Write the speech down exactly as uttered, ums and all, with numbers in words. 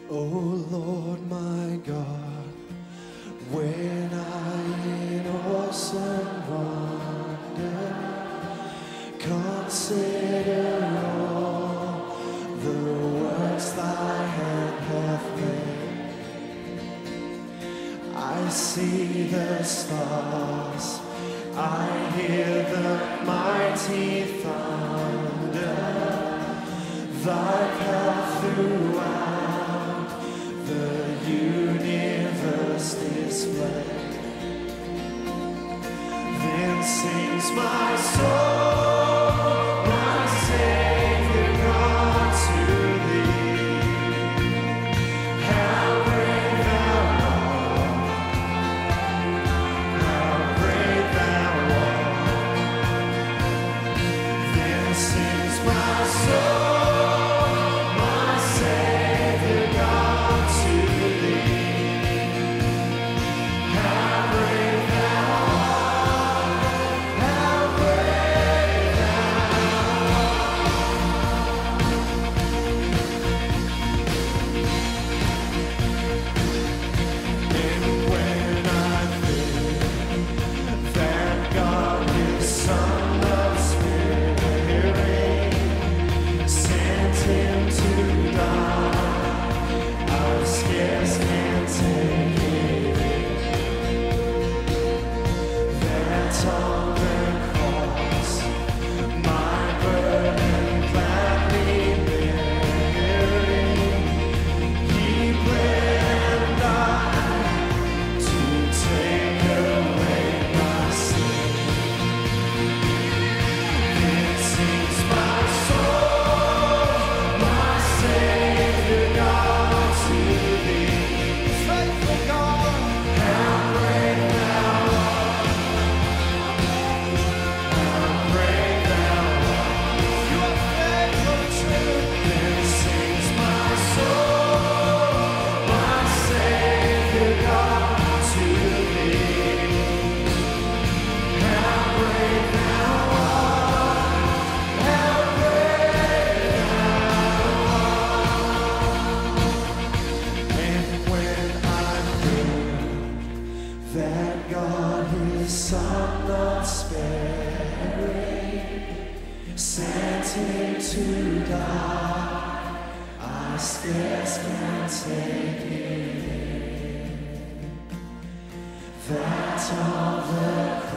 Oh Lord my God, when I in awesome wonder consider all the works thy hand hath made, I see the stars, I hear the mighty thunder, thy path throughout the universe display. Then sings my soul, my Savior God, to thee. How great thou art, how great thou art. Then sings my soul, that God his Son not sparing sent him to die. I scarce can take it in, that of the